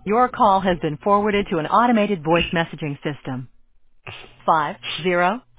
Your call has been forwarded to an automated voice messaging system. 50